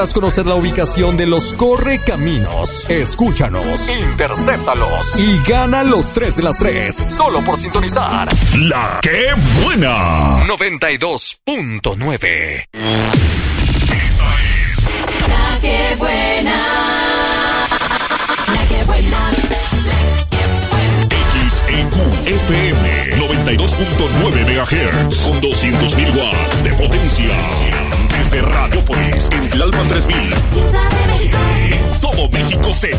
¿Quieres conocer la ubicación de los correcaminos? Escúchanos, intercéptalos y gana los 3 de las 3 solo por sintonizar La Que Buena 92.9. Esta es La Que Buena. La Que Buena. XEQ FM 92.9 MHz con 200.000 watts de potencia. Desde Radiopolis en Tlalpan 3000. Ciudad de México. Todo México se